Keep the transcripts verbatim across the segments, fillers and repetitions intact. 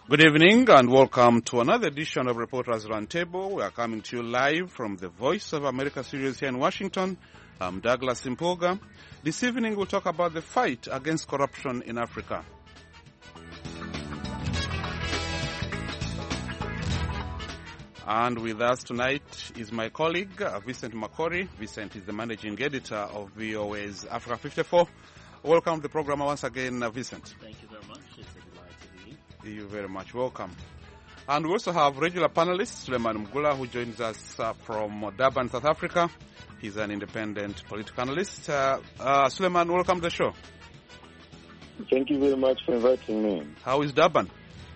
Good evening and welcome to another edition of Reporters Roundtable. We are coming to you live from the Voice of America studios here in Washington. I'm Douglas Impoga. This evening we'll talk about the fight against corruption in Africa. And with us tonight is my colleague, uh, Vincent Makori. Vincent is the managing editor of V O A's Africa fifty-four. Welcome to the program once again, uh, Vincent. Thank you very much. It's a delight to be here. You're very much welcome. And we also have regular panelist, Suleiman Mgula, who joins us uh, from Durban, South Africa. He's an independent political analyst. Uh, uh, Suleiman, welcome to the show. Thank you very much for inviting me. How is Durban?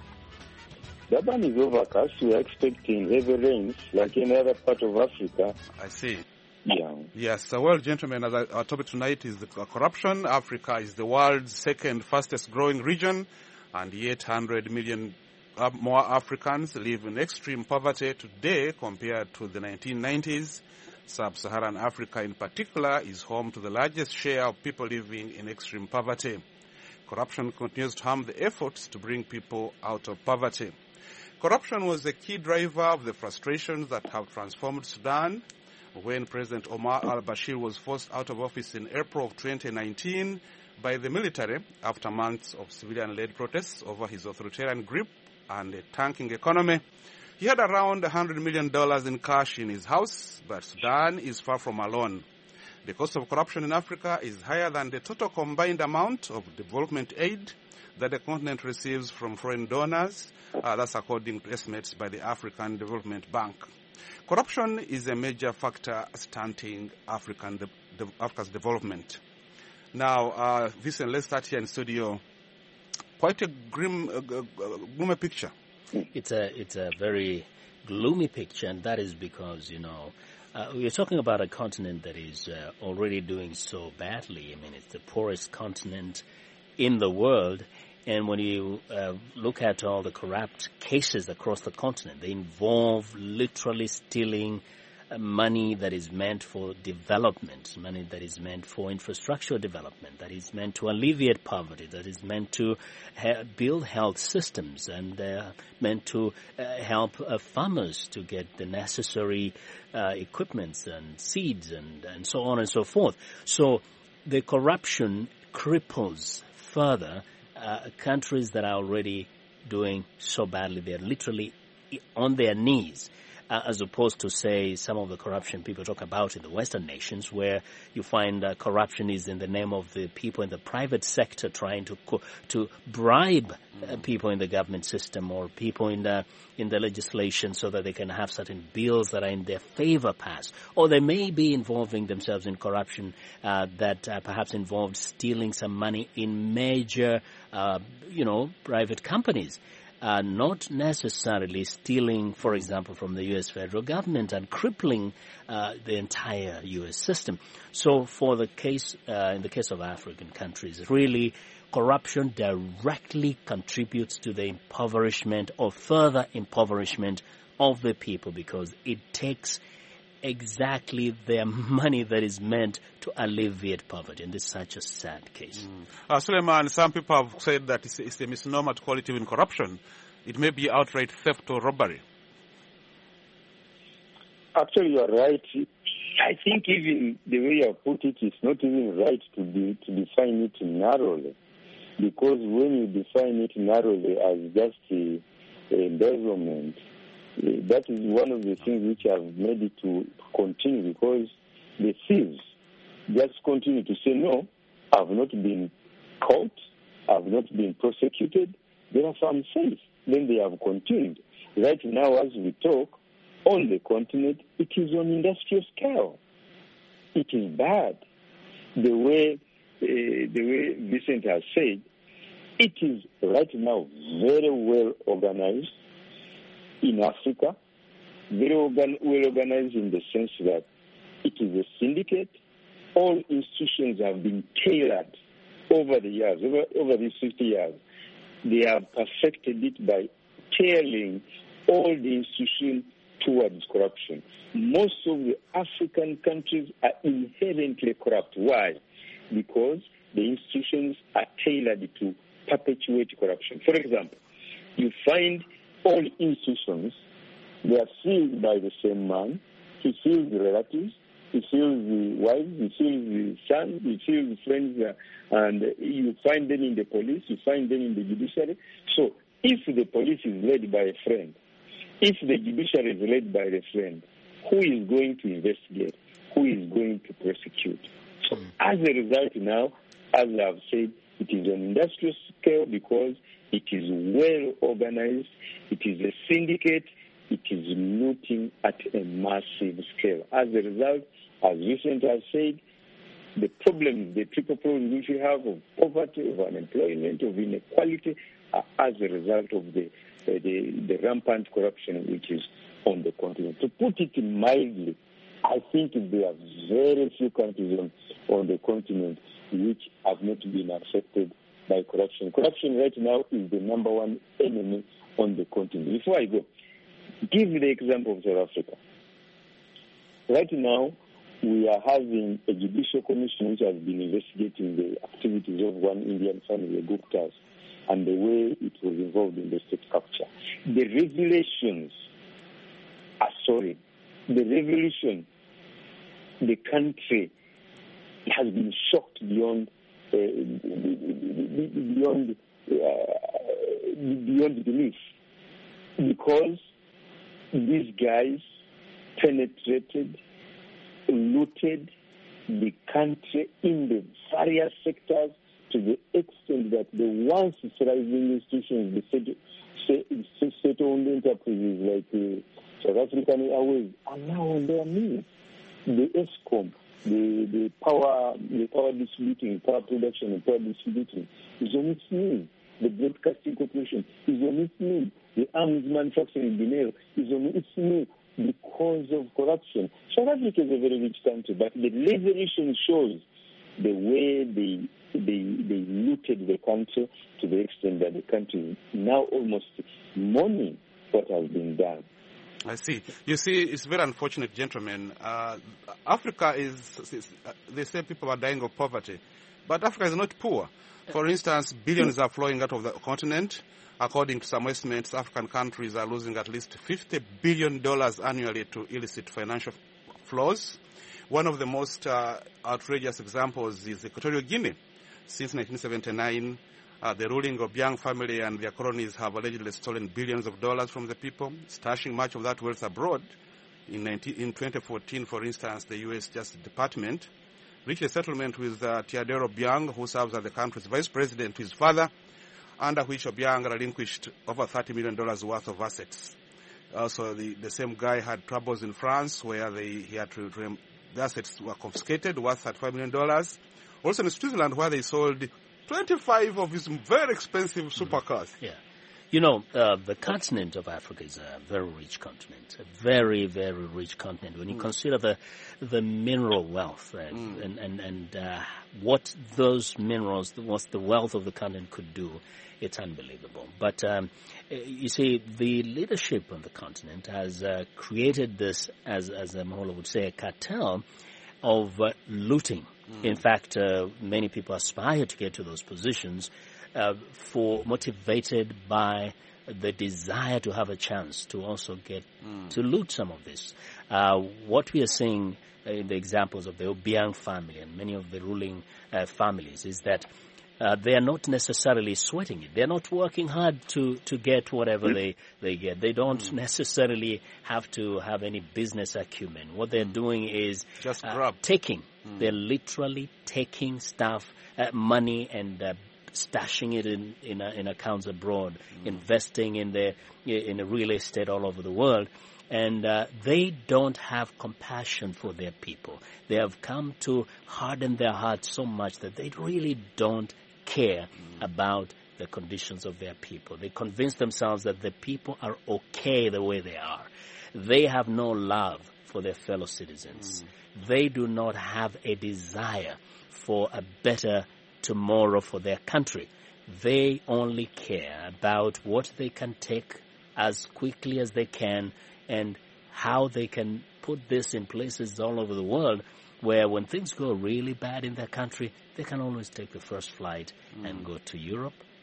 Durban is overcast. We are expecting heavy rains like any other part of Africa. I see. Yeah. Yes. Uh, well, gentlemen, as I, our topic tonight is the uh, corruption. Africa is the world's second fastest growing region, and eight hundred million uh, more Africans live in extreme poverty today compared to the nineteen nineties. Sub-Saharan Africa in particular is home to the largest share of people living in extreme poverty. Corruption continues to harm the efforts to bring people out of poverty. Corruption was the key driver of the frustrations that have transformed Sudan. When President Omar al-Bashir was forced out of office in April of twenty nineteen by the military after months of civilian-led protests over his authoritarian grip and a tanking economy, he had around one hundred million dollars in cash in his house, but Sudan is far from alone. The cost of corruption in Africa is higher than the total combined amount of development aid that the continent receives from foreign donors. Uh, that's according to estimates by the African Development Bank. Corruption is a major factor stunting African de- de- Africa's development. Now, uh, Vincent, let's start here in studio. Quite a grim, uh, uh, gloomy picture. It's a it's a very gloomy picture, and that is because, you know, uh, we're talking about a continent that is uh, already doing so badly. I mean, it's the poorest continent in the world. And when you uh, look at all the corrupt cases across the continent, they involve literally stealing uh, money that is meant for development, money that is meant for infrastructure development, that is meant to alleviate poverty, that is meant to ha- build health systems, and uh, meant to uh, help uh, farmers to get the necessary uh, equipments and seeds and, and so on and so forth. So the corruption cripples further Uh, countries that are already doing so badly. They're literally on their knees, uh, as opposed to, say, some of the corruption people talk about in the Western nations, where you find uh, corruption is in the name of the people in the private sector trying to co- to bribe uh, people in the government system or people in the in the legislation so that they can have certain bills that are in their favor passed. Or they may be involving themselves in corruption uh, that uh, perhaps involved stealing some money in major, uh, you know, private companies. Uh, not necessarily stealing, for example, from the U S federal government and crippling uh, the entire U S system. So for the case, uh, in the case of African countries, really corruption directly contributes to the impoverishment or further impoverishment of the people, because it takes exactly their money that is meant to alleviate poverty, and this is such a sad case. Mm. Uh, Suleiman, some people have said that it's, it's a misnomer to call it even corruption. It may be outright theft or robbery. Actually, you are right. I think even the way you have put it, it's not even right to be, to define it narrowly, because when you define it narrowly as just a, a embezzlement, that is one of the things which have made it to continue, because the thieves just continue to say, no, I've not been caught, I've not been prosecuted, therefore I'm safe. Then they have continued. Right now, as we talk, on the continent, it is on industrial scale. It is bad. The way, uh, the way Vincent has said, it is right now very well organized in Africa, very organ- well organized in the sense that it is a syndicate. All institutions have been tailored over the years, over, over these fifty years. They have perfected it by tailoring all the institutions towards corruption. Most of the African countries are inherently corrupt. Why? Because the institutions are tailored to perpetuate corruption. For example, you find all institutions, they are sealed by the same man. He seals the relatives, he seals the wives, he seals the sons, he seals the friends, uh, and you find them in the police, you find them in the judiciary. So if the police is led by a friend, if the judiciary is led by the friend, who is going to investigate? Who is going to prosecute? So as a result now, as I've said, it is on industrial scale because it is well organized, it is a syndicate, it is looting at a massive scale. As a result, as Vincent has said, the problem, the triple problem which we have of poverty, of unemployment, of inequality, are as a result of the, uh, the, the rampant corruption which is on the continent. To put it mildly, I think there are very few countries on, on the continent which have not been affected by corruption. Corruption right now is the number one enemy on the continent. Before I go, give me the example of South Africa. Right now, we are having a judicial commission which has been investigating the activities of one Indian family, the Guptas, and the way it was involved in the state capture. The revelations are sorry. The revolution, the country has been shocked beyond uh, beyond uh, beyond belief, because these guys penetrated, looted the country in the various sectors to the extent that the once thriving institutions, the state-owned enterprises like uh, South African Airways, are now on their knees. The ESCOM, the, the power the power distributing, power production and power distributing is on its knees. The Broadcasting Corporation is on its knees. The arms manufacturing, Bineo, is on its knees because of corruption. South Africa is a very rich country, but the resolution shows the way they, they, they looted the country to the extent that the country is now almost mourning what has been done. I see. You see, it's very unfortunate, gentlemen. Uh, Africa is, is uh, they say people are dying of poverty, but Africa is not poor. For instance, billions are flowing out of the continent. According to some estimates, African countries are losing at least fifty billion dollars annually to illicit financial flows. One of the most uh, outrageous examples is Equatorial Guinea. Since nineteen seventy-nine, Uh, the ruling Obiang family and their cronies have allegedly stolen billions of dollars from the people, stashing much of that wealth abroad. In, nineteen, in twenty fourteen, for instance, the U S Justice Department reached a settlement with uh, Teodoro Obiang, who serves as the country's vice president, to his father, under which Obiang relinquished over thirty million dollars worth of assets. Also, the, the same guy had troubles in France, where they, he had to, to, the assets were confiscated, worth thirty-five million dollars. Also in Switzerland, where they sold twenty-five of his very expensive supercars. Yeah. You know, uh, the continent of Africa is a very rich continent, a very, very rich continent. When you mm. consider the the mineral wealth uh, mm. and, and, and uh, what those minerals, what the wealth of the continent could do, it's unbelievable. But um, you see, the leadership on the continent has uh, created this, as, as Maholo would say, a cartel of uh, looting. Mm. In fact, uh, many people aspire to get to those positions uh, for motivated by the desire to have a chance to also get mm. to loot some of this. Uh, what we are seeing in the examples of the Obiang family and many of the ruling uh, families is that Uh, they are not necessarily sweating it. They're not working hard to, to get whatever they, they get. They don't mm. necessarily have to have any business acumen. What they're doing is just uh, grab. taking. Mm. They're literally taking stuff, uh, money, and uh, stashing it in in, uh, in accounts abroad, mm. investing in the in the real estate all over the world. And uh, they don't have compassion for their people. They have come to harden their hearts so much that they really don't care mm. about the conditions of their people. They convince themselves that the people are okay the way they are. They have no love for their fellow citizens. Mm. They do not have a desire for a better tomorrow for their country. They only care about what they can take as quickly as they can and how they can put this in places all over the world where when things go really bad in their country, they can always take the first flight mm. and go to Europe,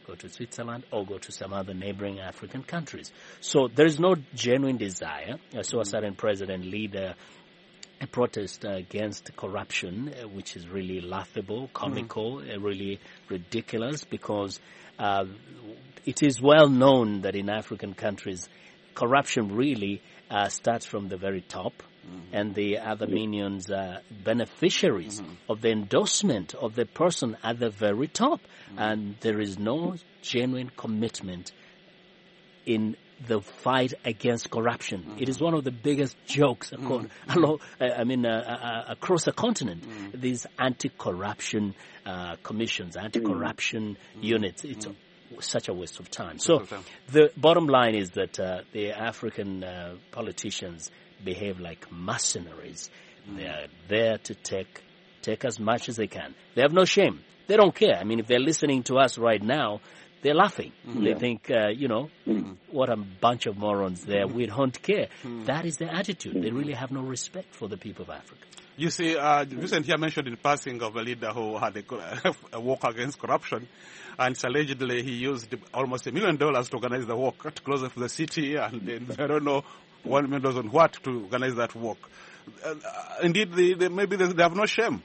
go to Switzerland, or go to some other neighboring African countries. So there is no genuine desire. I saw a certain president lead a, a protest uh, against corruption, uh, which is really laughable, comical, mm. uh, really ridiculous, because uh, it is well known that in African countries, corruption really uh, starts from the very top. Mm-hmm. And the other minions are beneficiaries mm-hmm. of the endorsement of the person at the very top. Mm-hmm. And there is no genuine commitment in the fight against corruption. Mm-hmm. It is one of the biggest jokes mm-hmm. along, I mean, uh, uh, across the continent. Mm-hmm. These anti-corruption uh, commissions, anti-corruption mm-hmm. units. It's mm-hmm. such a waste of time. So the bottom line is that uh, the African uh, politicians behave like mercenaries. Mm. They are there to take take as much as they can. They have no shame. They don't care. I mean, if they're listening to us right now, they're laughing. Mm. They yeah. think, uh, you know, mm. what a bunch of morons there. Mm. We don't care. Mm. That is their attitude. Mm. They really have no respect for the people of Africa. You see, uh, Vincent here mentioned in passing of a leader who had a, a walk against corruption, and allegedly he used almost a million dollars to organize the walk to closer to the city, and then, I don't know, one million dollars on what to organize that walk. Uh, indeed, they, they, maybe they, they have no shame.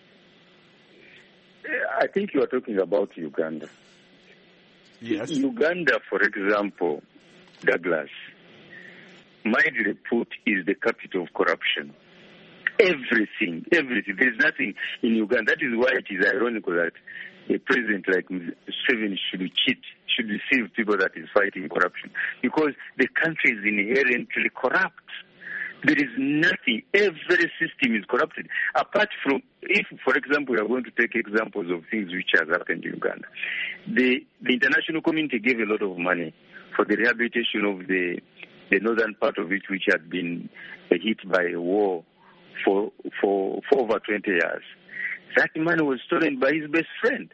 I think you are talking about Uganda. Yes. Uganda, for example, Douglas, mildly put, is the capital of corruption. Everything, everything. There is nothing in Uganda. That is why it is ironical that a president like Museveni should cheat, should deceive people that is fighting corruption. Because the country is inherently corrupt. There is nothing. Every system is corrupted. Apart from, if, for example, we are going to take examples of things which has happened in Uganda. The, the international community gave a lot of money for the rehabilitation of the, the northern part of it, which had been hit by a war for, for, for over twenty years. That money was stolen by his best friend.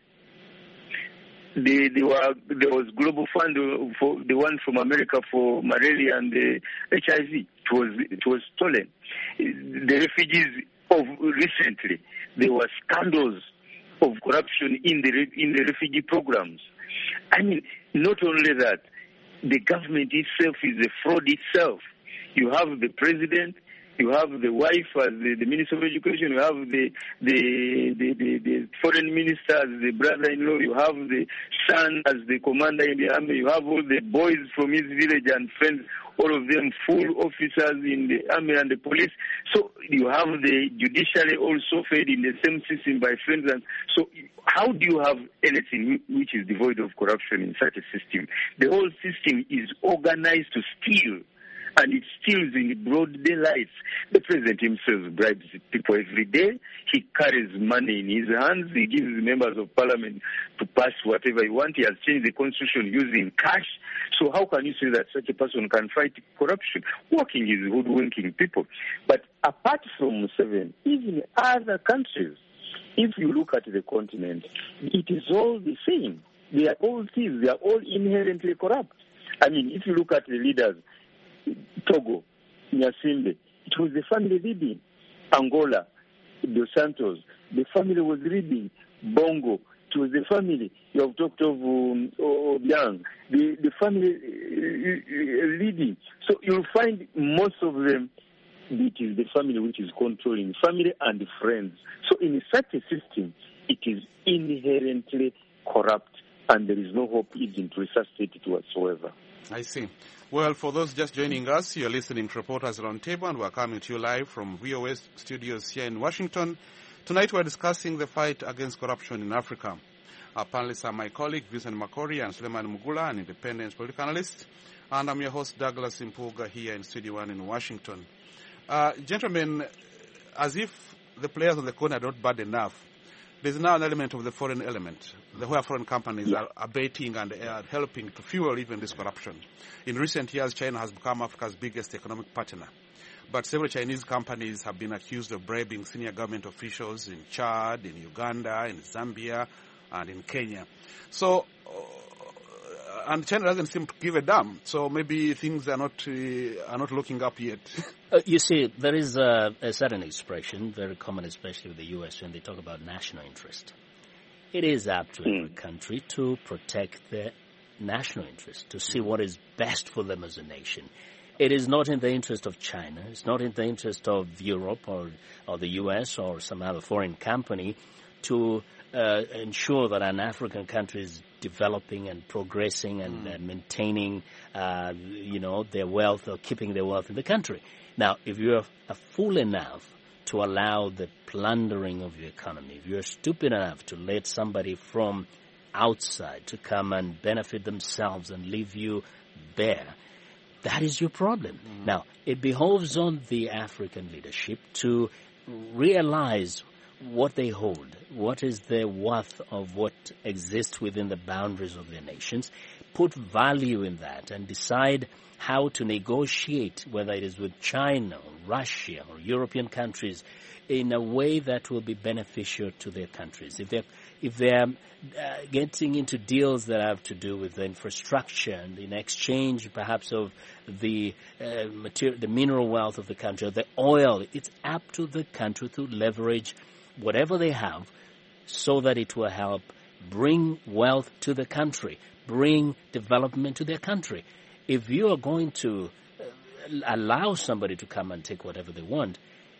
The, they were, there was Global Fund for the one from America for malaria and the H I V. It was, it was stolen. The refugees of recently, there were scandals of corruption in the in the refugee programs. I mean, not only that, the government itself is a fraud itself. You have the president. You have the wife as the, the Minister of Education. You have the the, the, the, the foreign minister as the brother-in-law. You have the son as the commander in the army. You have all the boys from his village and friends, all of them full officers in the army and the police. So you have the judiciary also fed in the same system by friends. And so how do you have anything which is devoid of corruption in such a system? The whole system is organized to steal. And it steals in broad daylight. The president himself bribes people every day. He carries money in his hands. He gives members of parliament to pass whatever he wants. He has changed the constitution using cash. So how can you say that such a person can fight corruption? Working is hoodwinking people. But apart from Museveni, even other countries, if you look at the continent, it is all the same. They are all thieves. They are all inherently corrupt. I mean, if you look at the leaders, Togo, Nyasimbe, it was the family leading. Angola, Dos Santos, the family was leading. Bongo, it was the family. You have talked of um, Obiang, the, the family uh, leading. So you'll find most of them, it is the family which is controlling, family and friends. So in such a system, it is inherently corrupt, and there is no hope even to resuscitate it whatsoever. I see. Well, for those just joining us, you're listening to Reporters Roundtable, and we're coming to you live from V O S studios here in Washington. Tonight we're discussing the fight against corruption in Africa. Our panelists are my colleague Vincent Makori and Suleiman Mugula, an independent political analyst, and I'm your host Douglas Impuga here in Studio One in Washington. Uh, gentlemen, as if the players on the corner are not bad enough, there's now an element of the foreign element, the where foreign companies yeah. are abating and are helping to fuel even this corruption. In recent years, China has become Africa's biggest economic partner. But several Chinese companies have been accused of bribing senior government officials in Chad, in Uganda, in Zambia, and in Kenya. So, uh, and China doesn't seem to give a damn. So maybe things are not uh, are not looking up yet. uh, you see, there is a, a certain expression, very common, especially with the U S, when they talk about national interest. it is up to every country to protect their national interest, to see what is best for them as a nation. It is not in the interest of China. It's not in the interest of Europe or, or the U S or some other foreign company to uh, ensure that an African country is developing and progressing and mm. uh, maintaining, uh, you know, their wealth or keeping their wealth in the country. Now, if you're a fool enough to allow the plundering of your economy, if you're stupid enough to let somebody from outside to come and benefit themselves and leave you bare, that is your problem. Mm. Now, it behoves on the African leadership to realize what they hold, what is the worth of what exists within the boundaries of their nations, put value in that, and decide how to negotiate, whether it is with China or Russia or European countries, in a way that will be beneficial to their countries. If they're, if they're uh, getting into deals that have to do with the infrastructure and in exchange perhaps of the uh, material, the mineral wealth of the country, or the oil, it's up to the country to leverage whatever they have so that it will help bring wealth to the country, bring development to their country. If you are going to allow somebody to come and take whatever they want,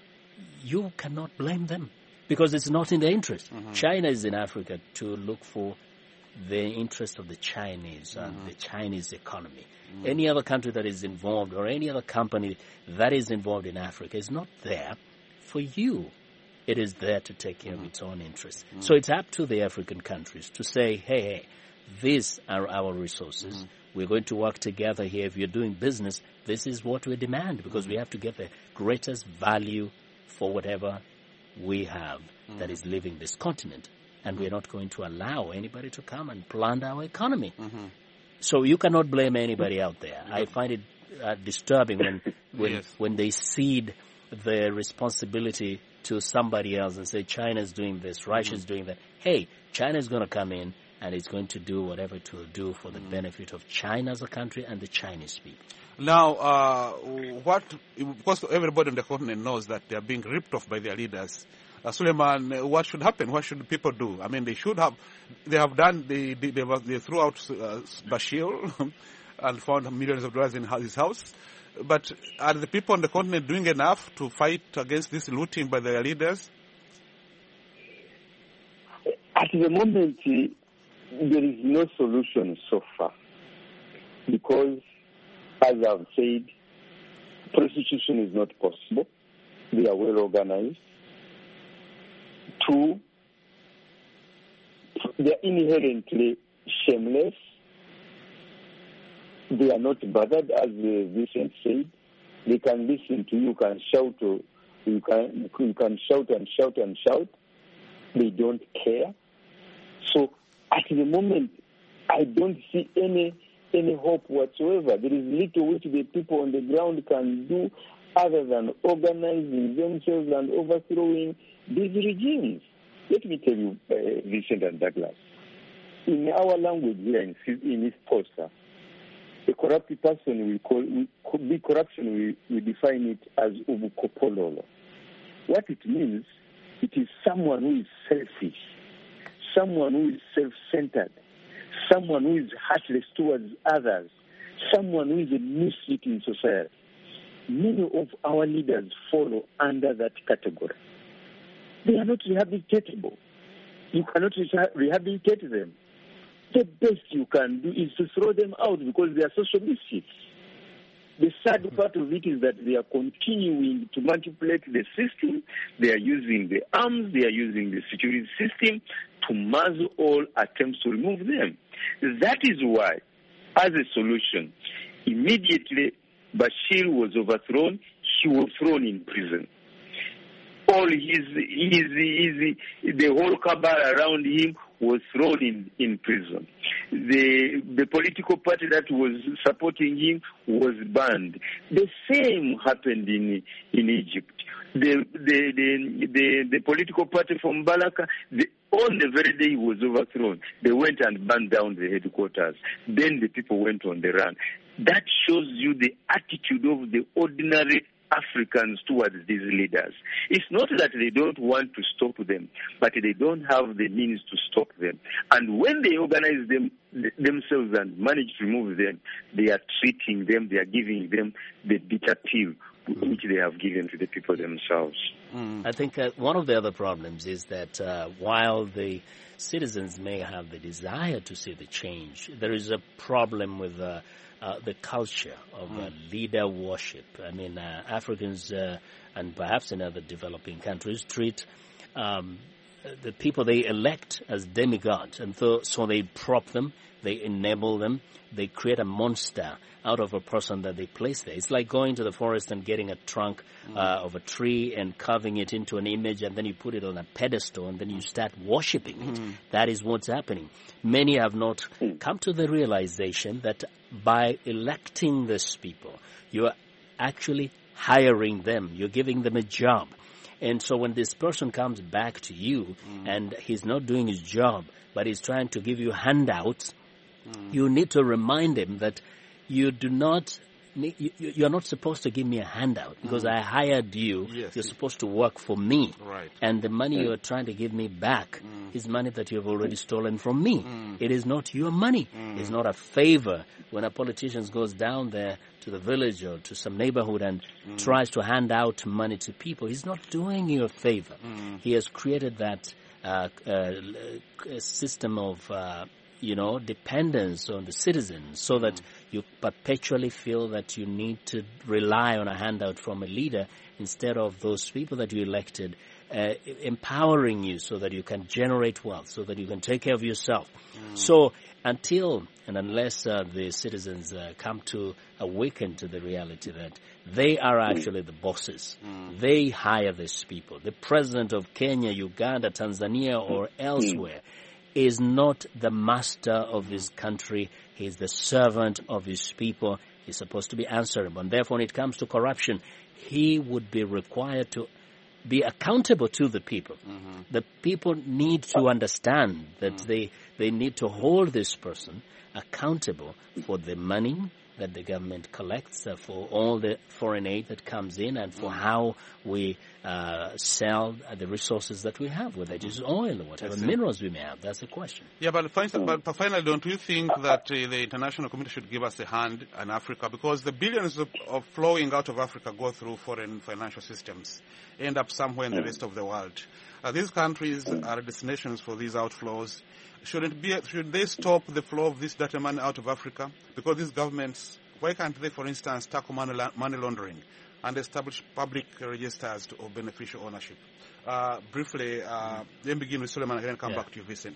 you cannot blame them because it's not in their interest. Mm-hmm. China is in Africa to look for the interest of the Chinese and mm-hmm. the Chinese economy. Mm-hmm. Any other country that is involved or any other company that is involved in Africa is not there for you. It is there to take care mm-hmm. of its own interests. Mm-hmm. So it's up to the African countries to say, hey, hey, these are our resources. Mm-hmm. We're going to work together here. If you're doing business, this is what we demand because we have to get the greatest value for whatever we have mm-hmm. that is leaving this continent. And mm-hmm. we're not going to allow anybody to come and plunder our economy. Mm-hmm. So you cannot blame anybody out there. I find it uh, disturbing when when, yes. when they cede the responsibility to somebody else and say China's doing this, Russia's mm-hmm. doing that. Hey, China's going to come in and it's going to do whatever it will do for the mm-hmm. benefit of China as a country and the Chinese people. Now, uh, what, because everybody on the continent knows that they are being ripped off by their leaders. Uh, Suleiman, what should happen? What should people do? I mean, they should have, they have done, they, they, they, they threw out uh, Bashir and found millions of dollars in his house. But are the people on the continent doing enough to fight against this looting by their leaders? At the moment, there is no solution so far. Because, as I've said, prostitution is not possible. They are well organized. Two, they are inherently shameless. They are not bothered, as Vincent said. They can listen to you, you can shout, or you can you can shout and shout and shout. They don't care. So at the moment, I don't see any any hope whatsoever. There is little which the people on the ground can do other than organizing themselves and overthrowing these regimes. Let me tell you, uh, Vincent and Douglas, in our language here in, in East Coast, a corrupt person, we call we, big corruption, we, we define it as ubukopololo. What it means, it is someone who is selfish, someone who is self-centered, someone who is heartless towards others, someone who is a misfit in society. Many of our leaders follow under that category. They are not rehabilitatable. You cannot rehabilitate them. The best you can do is to throw them out because they are social misfits. The sad part of it is that they are continuing to manipulate the system. They are using the arms, they are using the security system to muzzle all attempts to remove them. That is why, as a solution, immediately Bashir was overthrown, he was thrown in prison. All his, his, his, the whole cabal around him was thrown in, in prison. The the political party that was supporting him was banned. The same happened in in Egypt. The the the the, the political party from Balaka, the, on the very day he was overthrown, they went and burned down the headquarters. Then the people went on the run. That shows you the attitude of the ordinary Africans towards these leaders. It's not that they don't want to stop them, but they don't have the means to stop them. And when they organize them themselves and manage to remove them, they are treating them, they are giving them the bitter pill which they have given to the people themselves. Mm. I think uh, one of the other problems is that uh, while the citizens may have the desire to see the change, there is a problem with uh, uh, the culture of mm. uh, leader worship. I mean, uh, Africans uh, and perhaps in other developing countries treat um, the people they elect as demigods, and so, so they prop them, they enable them, they create a monster out of a person that they place there. It's like going to the forest and getting a trunk mm. uh, of a tree and carving it into an image, and then you put it on a pedestal, and then you start worshipping it. Mm. That is what's happening. Many have not come to the realization that by electing these people, you're actually hiring them. You're giving them a job. And so when this person comes back to you mm. and he's not doing his job, but he's trying to give you handouts, mm. you need to remind him that you do not, you, you're not supposed to give me a handout because mm. I hired you. Yes. You're supposed to work for me. Right. And the money you're trying to give me back mm. is money that you've already stolen from me. Mm. It is not your money. Mm. It's not a favor. When a politician goes down there to the village or to some neighborhood and mm. tries to hand out money to people, he's not doing you a favor. Mm. He has created that uh, uh, system of uh, you know, dependence on the citizens so mm. that you perpetually feel that you need to rely on a handout from a leader instead of those people that you elected uh, empowering you so that you can generate wealth, so that you can take care of yourself. Mm. So until and unless uh, the citizens uh, come to awaken to the reality that they are actually the bosses, mm. they hire these people. The president of Kenya, Uganda, Tanzania, or elsewhere is not the master of his country. He is the servant of his people. He's supposed to be answerable. And therefore, when it comes to corruption, he would be required to be accountable to the people. Mm-hmm. The people need to understand that mm. they, they need to hold this person accountable for the money that the government collects, uh, for all the foreign aid that comes in, and for how we uh, sell uh, the resources that we have, whether it is oil or whatever minerals we may have. That's the question. Yeah, but, but finally, don't you think that uh, the international community should give us a hand in Africa? Because the billions of, of flowing out of Africa go through foreign financial systems, end up somewhere in the rest of the world. Uh, these countries are destinations for these outflows. Shouldn't be, should they stop the flow of this data money out of Africa? Because these governments, why can't they, for instance, tackle money, la- money laundering and establish public registers to, of beneficial ownership? Uh, briefly, uh, then begin with Suleiman and then come yeah. back to you, Vincent.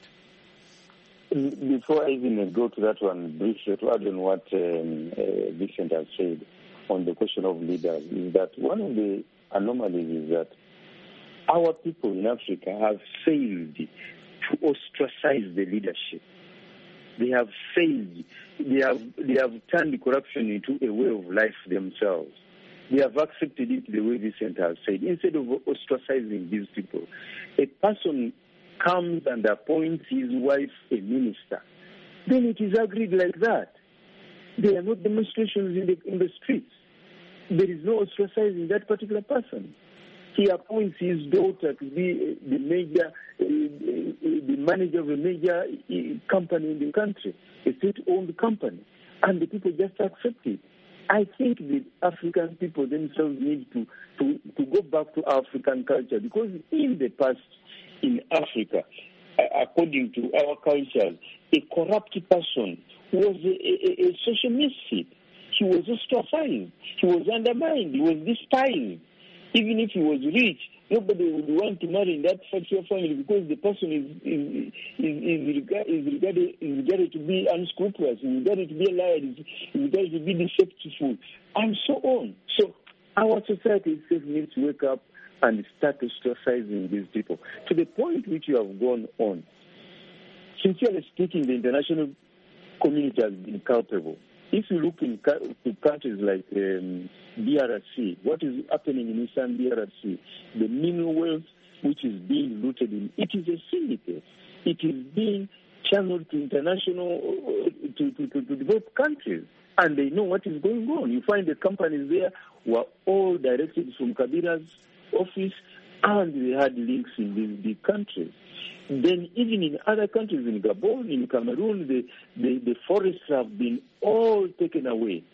Before I even go to that one, briefly to add on what um, uh, Vincent has said on the question of leaders, is that one of the anomalies is that our people in Africa have failed to ostracize the leadership. They have failed. They have they have turned corruption into a way of life themselves. They have accepted it the way Vincent has said. Instead of ostracizing these people, a person comes and appoints his wife a minister. Then it is agreed like that. There are no demonstrations in the in the streets. There is no ostracizing that particular person. He appoints his daughter to be the major, uh, the manager of a major company in the country, a state-owned company, and the people just accept it. I think the African people themselves need to, to, to go back to African culture, because in the past, in Africa, according to our culture, a corrupt person was a, a, a social misfit. He was ostracized. He was undermined. He was despised. Even if he was rich, nobody would want to marry in that particular family because the person is is is, is, regard, is, regarded, is regarded to be unscrupulous, is regarded to be a liar, is regarded to be deceptive, and so on. So our society itself needs to wake up and start ostracizing these people to the point which you have gone on. Sincerely speaking, the international community has been culpable. If you look in to countries like um, D R C, what is happening in Eastern D R C, the mineral wealth which is being looted in, it is a syndicate. It is being channeled to international, to, to, to, to developed countries. And they know what is going on. You find the companies there were all directed from Kabila's office, and they had links in these big countries. Then even in other countries, in Gabon, in Cameroon, the, the, the forests have been all taken away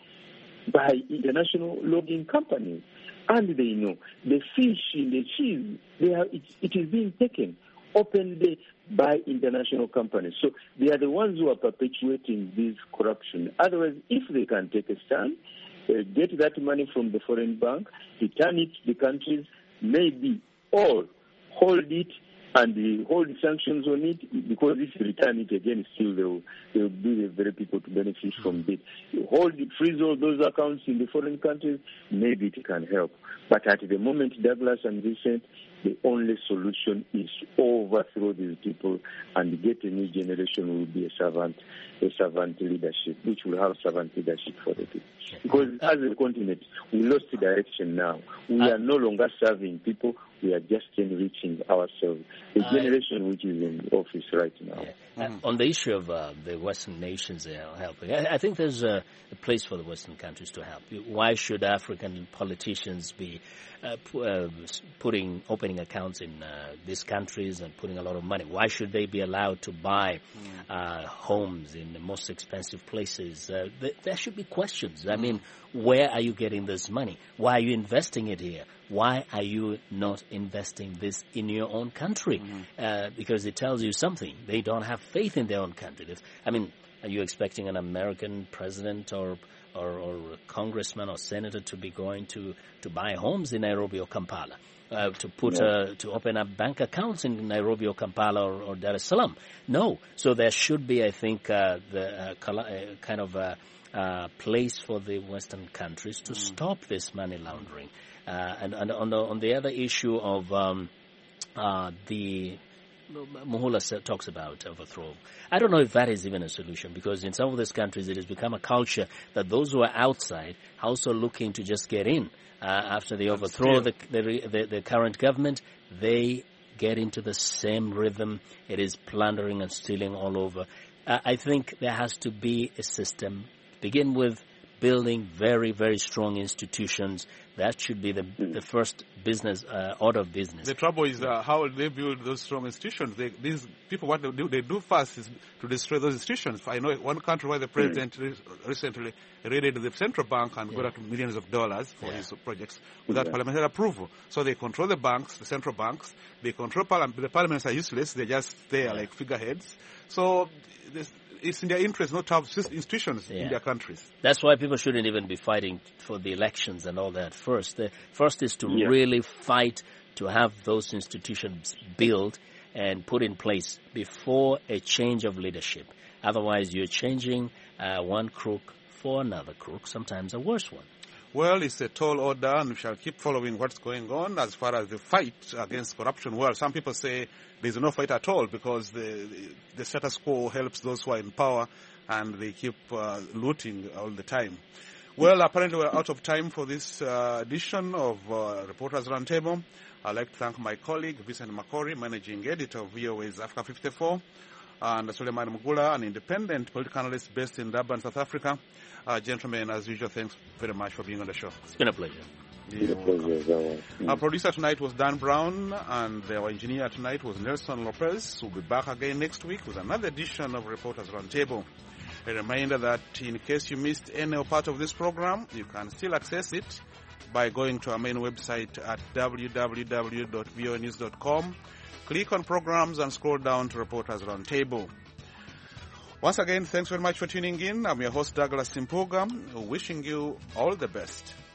by international logging companies. And they know the fish in the cheese, they have, it, it is being taken openly by international companies. So they are the ones who are perpetuating this corruption. Otherwise, if they can take a stand, uh, get that money from the foreign bank, return it to the countries, maybe all hold it and uh, hold sanctions on it, because if you return it again, still they will, they will be the very people to benefit from it. You hold it, freeze all those accounts in the foreign countries, maybe it can help. But at the moment, Douglas and Vincent, the only solution is to overthrow these people and get a new generation who will be a servant, a servant leadership, which will have servant leadership for the people. Because as a continent, we lost the direction now. We are no longer serving people. We are just enriching ourselves. The generation which is in office right now. Yeah. Mm-hmm. Uh, on the issue of uh, the Western nations uh, helping, I, I think there's a, a place for the Western countries to help. Why should African politicians be uh, pu- uh, putting opening accounts in uh, these countries and putting a lot of money? Why should they be allowed to buy mm. uh, homes in the most expensive places? Uh, th- there should be questions. Mm. I mean, where are you getting this money? Why are you investing it here? Why are you not investing this in your own country? Mm-hmm. Uh, because it tells you something. They don't have faith in their own country. I mean, are you expecting an American president or or, or a congressman or senator to be going to, to buy homes in Nairobi or Kampala? Uh, to put yeah. uh, to open up bank accounts in Nairobi or Kampala or, or Dar es Salaam? No. So there should be, I think, uh, the uh, uh, kind of a uh, place for the Western countries to mm. stop this money laundering. Uh, and, and on the on the other issue of um, uh, the Muhula talks about overthrow, I don't know if that is even a solution, because in some of these countries it has become a culture that those who are outside are also looking to just get in. Uh, after they overthrow the the, the the current government, they get into the same rhythm. It is plundering and stealing all over. Uh, I think there has to be a system. Begin with building very, very strong institutions. That should be the the first business uh, order of business. The trouble is uh, how they build those strong institutions. They, these people, what they do, they do first is to destroy those institutions. I know one country where the president mm. recently raided the central bank and yeah. got out millions of dollars for yeah. his projects without yeah. parliamentary approval. So they control the banks, the central banks. They control parliament. The parliaments are useless. They're just there yeah. like figureheads. So this, it's in their interest not to have institutions yeah. in their countries. That's why people shouldn't even be fighting for the elections and all that first. The first is to yeah. really fight to have those institutions built and put in place before a change of leadership. Otherwise, you're changing uh, one crook for another crook, sometimes a worse one. Well, it's a tall order, and we shall keep following what's going on as far as the fight against corruption. Well, some people say there's no fight at all because the the status quo helps those who are in power, and they keep uh, looting all the time. Well, apparently we're out of time for this uh, edition of uh, Reporters Roundtable. I'd like to thank my colleague, Vincent Makori, managing editor of V O A's Africa fifty-four, and Suleiman Mugula, an independent political analyst based in Durban, South Africa. Uh, gentlemen, as usual, thanks very much for being on the show. It's been a pleasure. It's a pleasure. Our producer tonight was Dan Brown, and our engineer tonight was Nelson Lopez. We'll be back again next week with another edition of Reporters Roundtable. A reminder that in case you missed any part of this program, you can still access it by going to our main website at w w w dot v o news dot com. Click on programs and scroll down to Reporters Roundtable. Once again, thanks very much for tuning in. I'm your host, Douglas Simpuga, wishing you all the best.